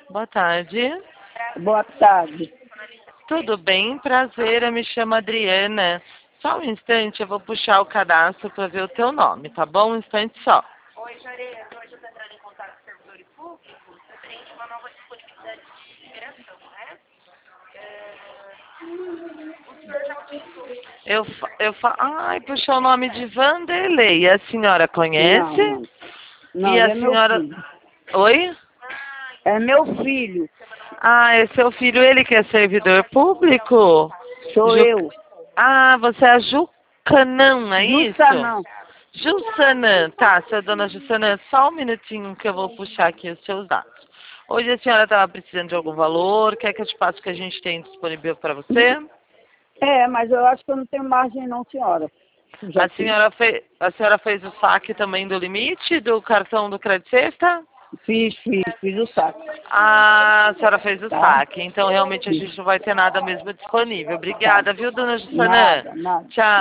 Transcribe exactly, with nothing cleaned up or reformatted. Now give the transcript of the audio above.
Boa tarde. Boa tarde. Tudo bem? Prazer, eu me chamo Adriana. Só um instante, eu vou puxar o cadastro para ver o teu nome, tá bom? Um instante só. Oi, Joreza. Hoje eu estou entrando em contato com servidores públicos. Você tem uma nova disponibilidade de liberação, né? É... O senhor já utilizou. Eu, fa- eu fa... Ai, puxou o nome de Vanderlei. A senhora conhece? Não, não. Não, E é a meu senhora... filho. Oi? É meu filho. Ah, é seu filho, ele que é servidor público? Sou Ju- eu. Ah, você é a Jucanã, é Justa isso? não. Jussanã, tá, seu dona Jussanã, só um minutinho que eu vou puxar aqui os seus dados. Hoje a senhora estava precisando de algum valor, quer que eu te passe o que a gente tem disponível para você? É, mas eu acho que eu não tenho margem não, senhora. Já A fiz. senhora, fe... a senhora fez o saque também do limite do cartão do Crédito Sexta? Fiz, fiz, fiz o saco. Ah, a senhora fez o Tá? saque, então realmente a Fiz. gente não vai ter nada mesmo disponível. Tá. Obrigada, viu, dona Jussanã? Nada, nada. Tchau.